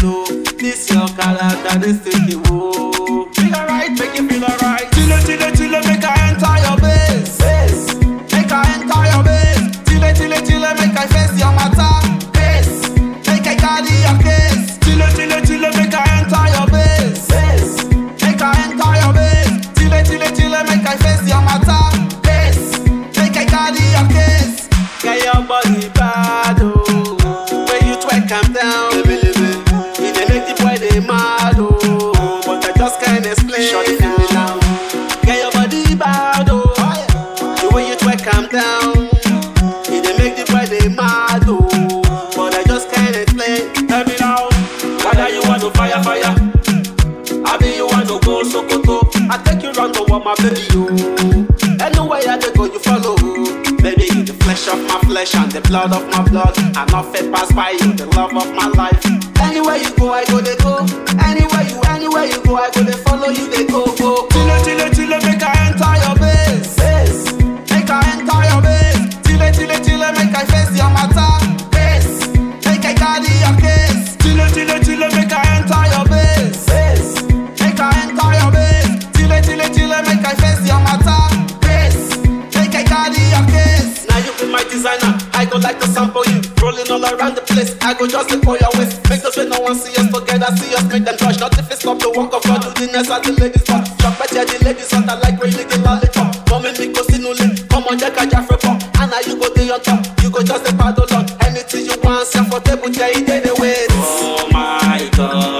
low. This your character, this thing you woo. Feel alright, make you feel alright. Chile, chile, chile, make I enter your base. Make I enter your base. Chile, chile, chile, make I face your matter. Base, make I carry your case. Chile, chile, chile, make I enter your base. Make I enter your base. Chile, chile, chile, make I face your matter. Base, make I carry your case. Get your body bad, oh. When you twerk, calm down, baby. You dey make the boy dey mad, oh. But I just can't explain. Shut it down. Get your body bad, oh. The way you twerk, calm down. You dey make the boy dey mad, oh. But I just can't explain. Tell me now, whether you want to fire, I be you want to go Sokoto. I take you round the world, my baby, oh. Anywhere I go, you follow. Baby, you the flesh of my flesh and the blood of my blood. I'm not fit pass by you, the love of my life. Anywhere you go, I go, they go. Anywhere you go, I go, they follow you, they go. Chile, chile, chile, make I enter your base. Make I enter your base. Chile, chile, chile, make I face your matter. Base, make I carry your case. Chile, chile, chile, make I enter your base. Make I enter your base. Chile, chile, chile, make I face your matter. Base, make I carry your case. Now you be my designer, I go like to sample you. Rolling all around the place, I go just for your waist. Make those way no one see us together, see us make them touch. Not if it's stop the work of God, do the next as the ladies talk. Drop at the ladies on I like really the lollipop. Come in, me go see no link, come on, Jack, Jeffrey pop. And now you go day on top, you go just a paddle on. Anything you want, self for table, yeah, you did it with. Oh my God.